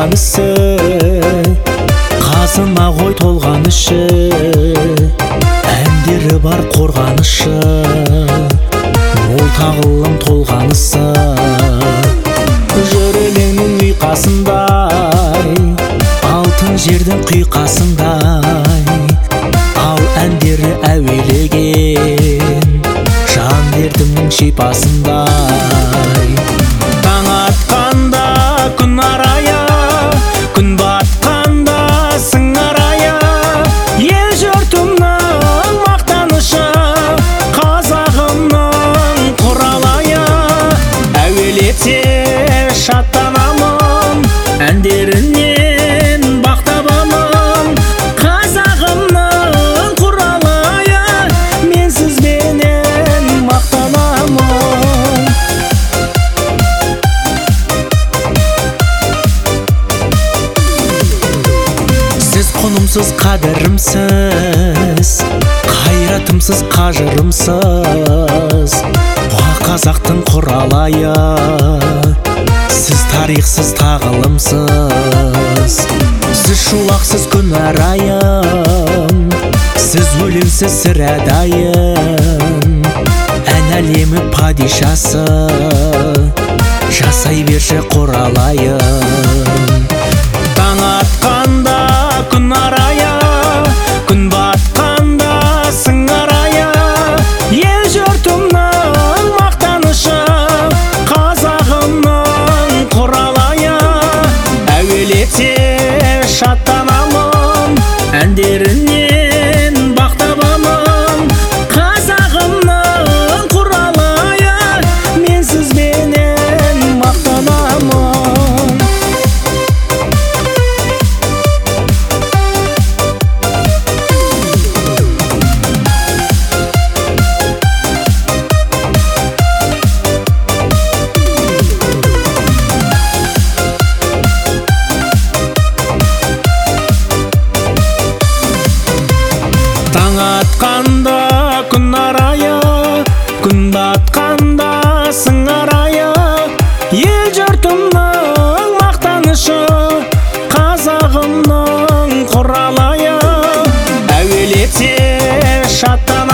толғанысы, қасына ғой толғанышы, әндері бар қорғанышы, ол тағылым толғанысы. Жүрегіңнің ұйқасындай, алтын жердің құйқасындай, ал әндері әуелеген жан дертімнің шипасындай. Таң атқанда күн арая, күн батқанда сың арая, ел жұртымның мақтанышы, қазағымның құралайы. Әуелете шаттанамын, әндерінен бақ табамын, қазағымның құралайы, мен сізбенен мақтанамын. Сіз құнымсыз қадірімсіз, қайратымсыз қажырымсыз, қазақтың құралайы, сіз тарихсыз тағылымсыз. Сіз шулақсыз күн арайым, сіз өлеңсіз сір әдайым, ән әлемі падишасы, жасай берші құралайым. Таң атқанда күн арая, күн батқанда сың арая, ел жұртымның мақтанышы, қазағымның құралайы. Әуелете шаттанамын, әндерінен бақ табамын, қазағымның құралайы, мен сізбенен мақтанамын. Таң атқанда күн арая, күн батқанда сың арая, ел жұртымның мақтанышы, қазағымның құралайы. Әуелете шаттан